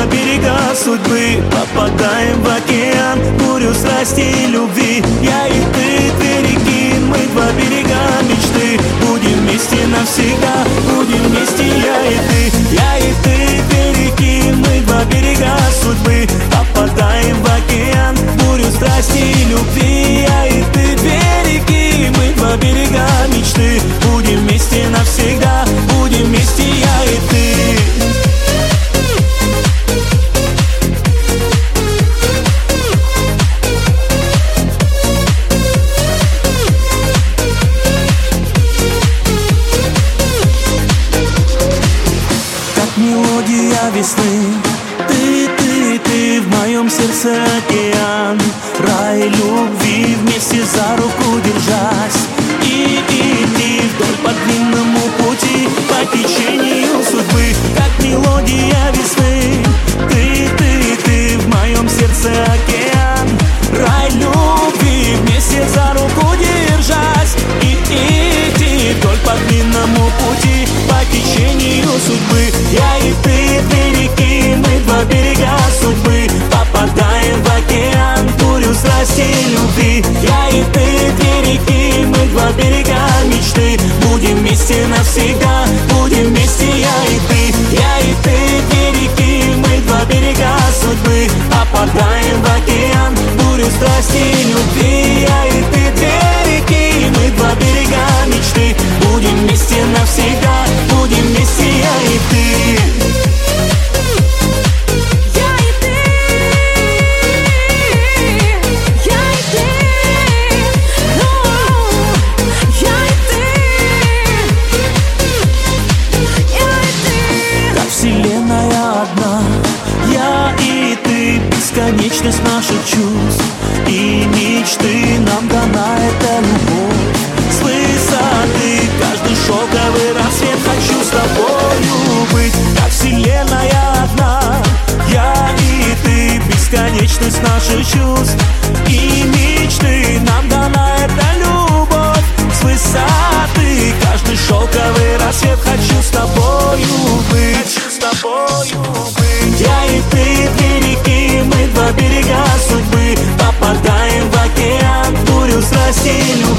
два берега судьбы, попадаем в океан, бурю страсти и любви. Я и ты, две реки, мы два берега мечты. Будем вместе навсегда, будем вместе я и ты. Я и ты, две реки, мы два берега судьбы, попадаем в океан, бурю страсти и любви. Я и ты, две реки, мы два берега мечты. Будем вместе навсегда, будем вместе я и ты. Мелодия весны, ты в моем сердце океан, рай любви, вместе за руку держась и идти вдоль по длинному пути, по течению судьбы. Как мелодия весны, ты в моем сердце океан, рай любви, вместе за руку держась и идти вдоль по длинному пути, по течению судьбы. Я и ты, две реки, мы два берега судьбы, попадаем в океан, бурю страсти и любви. Я и ты, две реки, мы два берега мечты. Будем вместе навсегда, будем вместе я и ты. Я и ты, две реки, мы два берега судьбы, попадаем в океан, бурю страсти и любви. Я и ты, две реки, мы два берега мечты. Будем вместе навсегда, будем вместе я и ты. Бесконечность наших чувств и мечты, нам дана эта любовь. С высоты каждый шоковый рассвет хочу с тобою быть. Как вселенная одна, я и ты, бесконечность наших чувств и мечты, нам дана эта любовь. С высоты каждый шоковый рассвет хочу с тобою быть. Хочу с тобою быть. Я и ты, две реки, мы два берега судьбы, попадаем в океан, бурю страсти и любви.